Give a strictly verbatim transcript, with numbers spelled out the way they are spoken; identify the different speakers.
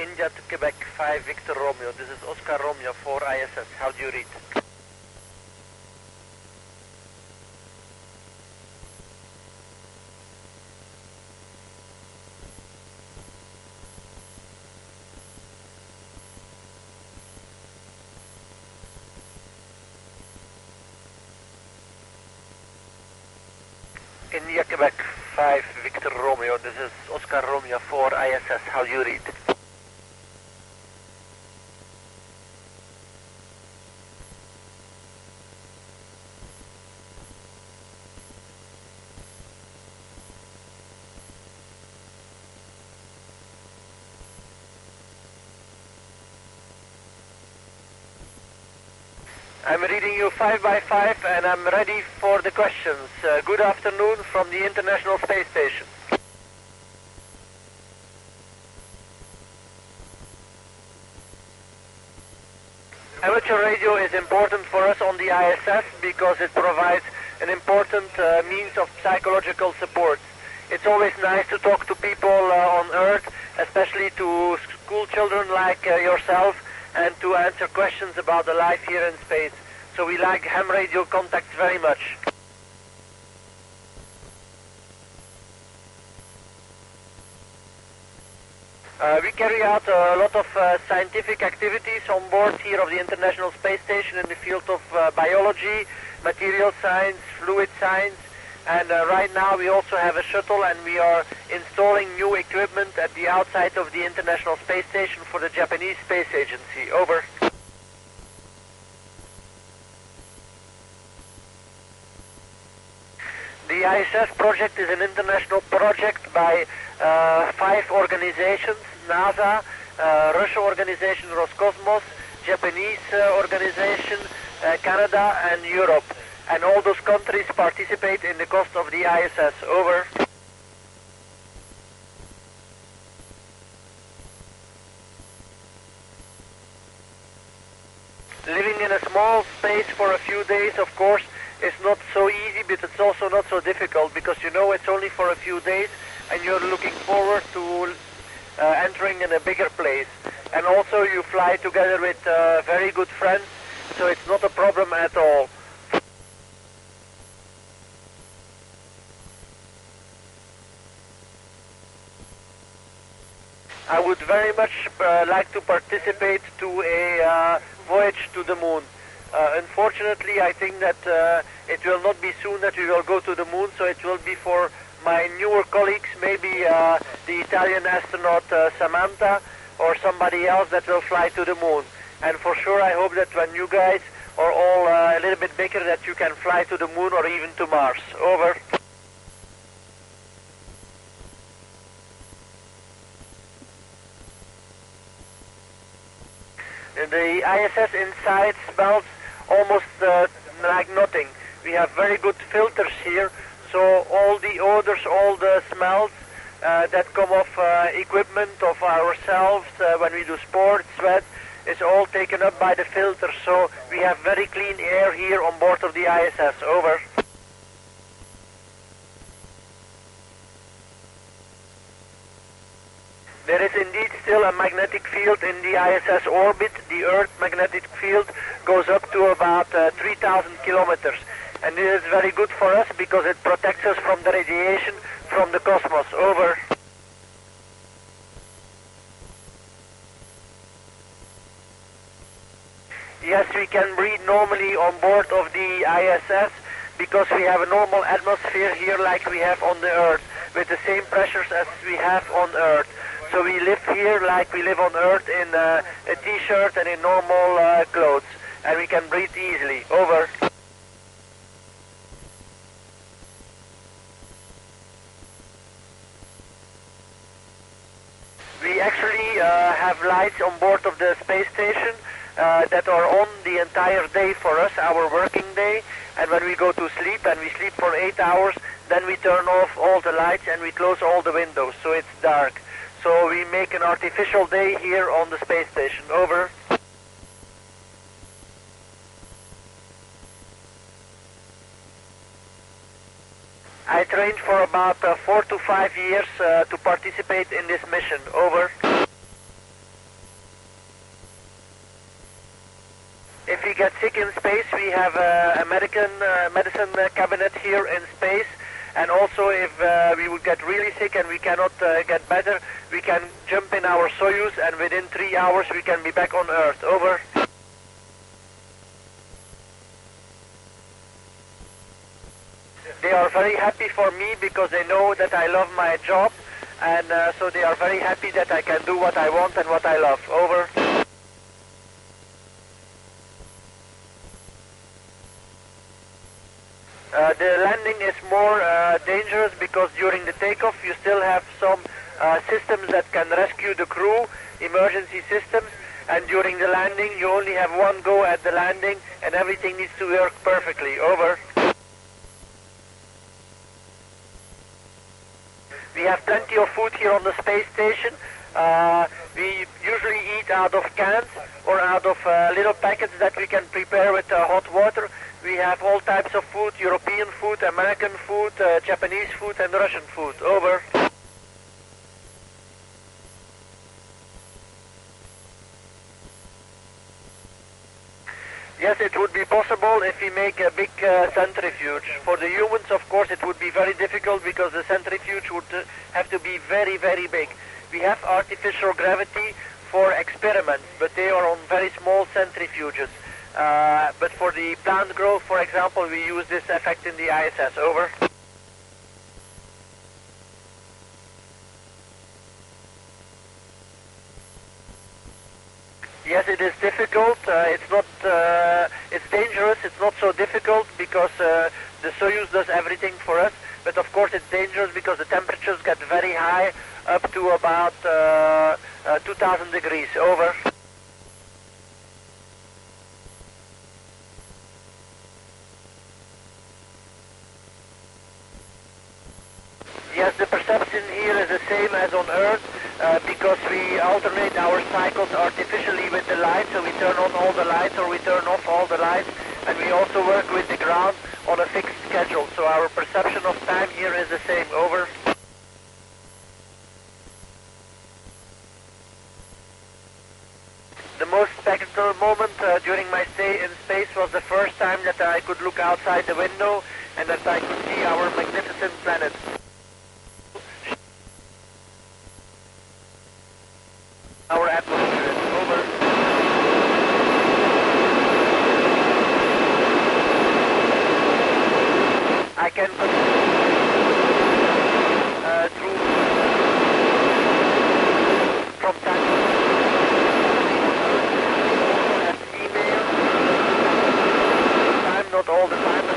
Speaker 1: India to Quebec five Victor Romeo. This is Oscar Romeo for I S S. How do you read? India Quebec five Victor Romeo. This is Oscar Romeo for I S S. How do you read? I'm reading you five by five and I'm ready for the questions. Uh, good afternoon from the International Space Station. Amateur radio is important for us on the I S S because it provides an important uh, means of psychological support. It's always nice to talk to people uh, on Earth, especially to school children like uh, yourself, and to answer questions about the life here in space. So we like ham radio contacts very much. Uh, we carry out a lot of uh, scientific activities on board here of the International Space Station in the field of uh, biology, material science, fluid science, and uh, right now we also have a shuttle and we are installing new equipment at the outside of the International Space Station for the Japanese Space Agency. Over. The I S S project is an international project by uh, five organizations: NASA, uh, Russian organization Roscosmos, Japanese uh, organization, uh, Canada, and Europe. And all those countries participate in the cost of the I S S. Over. Living in a small space for a few days, of course, is not so easy, but it's also not so difficult because you know it's only for a few days and you're looking forward to uh, entering in a bigger place. And also you fly together with uh, very good friends, so it's not a problem at all. I would very much uh, like to participate to a uh, voyage to the moon. Uh, unfortunately, I think that uh, it will not be soon that we will go to the moon, so it will be for my newer colleagues, maybe uh, the Italian astronaut uh, Samantha or somebody else that will fly to the moon. And for sure, I hope that when you guys are all uh, a little bit bigger, that you can fly to the moon or even to Mars. Over. The I S S inside smells almost uh, like nothing. We have very good filters here, so all the odors, all the smells uh, that come off uh, equipment of ourselves uh, when we do sport, sweat, is all taken up by the filter. So we have very clean air here on board of the I S S. Over. There is indeed still a magnetic field in the I S S orbit. The Earth magnetic field goes up to about uh, three thousand kilometers. And this is very good for us because it protects us from the radiation from the cosmos. Over. Yes, we can breathe normally on board of the I S S because we have a normal atmosphere here like we have on the Earth, with the same pressures as we have on Earth. So we live here like we live on Earth in uh, a t-shirt and in normal uh, clothes. And we can breathe easily. Over. We actually uh, have lights on board of the space station uh, that are on the entire day for us, our working day. And when we go to sleep, and we sleep for eight hours, then we turn off all the lights and we close all the windows, so it's dark. So we make an artificial day here on the space station. Over. I trained for about uh, four to five years uh, to participate in this mission. Over. we get sick in space, we have a American uh, medicine uh, cabinet here in space. And also, if uh, we would get really sick and we cannot uh, get better, we can jump in our Soyuz, and within three hours we can be back on Earth. Over. They are very happy for me because they know that I love my job, and uh, so they are very happy that I can do what I want and what I love. Over. Uh, the landing is more uh, dangerous because during the takeoff you still have some uh, systems that can rescue the crew, emergency systems, and during the landing you only have one go at the landing and everything needs to work perfectly. Over. We have plenty of food here on the space station. Uh, we usually eat out of cans or out of uh, little packets that we can prepare with uh, hot water. We have all types of food, European food, American food, uh, Japanese food and Russian food. Over. Yes, it would be possible if we make a big uh, centrifuge. For the humans, of course, it would be very difficult because the centrifuge would uh, have to be very, very big. We have artificial gravity for experiments, but they are on very small centrifuges. Uh, but for the plant growth, for example, we use this effect in the I S S. Over. Yes, it is difficult. Uh, it's not. Uh, it's dangerous. It's not so difficult because uh, the Soyuz does everything for us. But of course, it's dangerous because the temperatures get very high, up to about uh, uh, two thousand degrees. Over. Yes, the perception here is the same as on Earth uh, because we alternate our cycles artificially with the light, so we turn on all the lights or we turn off all the lights, and we also work with the ground on a fixed schedule, so our perception of time here is the same. Over. The most spectacular moment uh, during my stay in space was the first time that I could look outside the window and that I could see our magnificent planet. Our atmosphere is over. I can uh, through from time and email. Time, not all the time.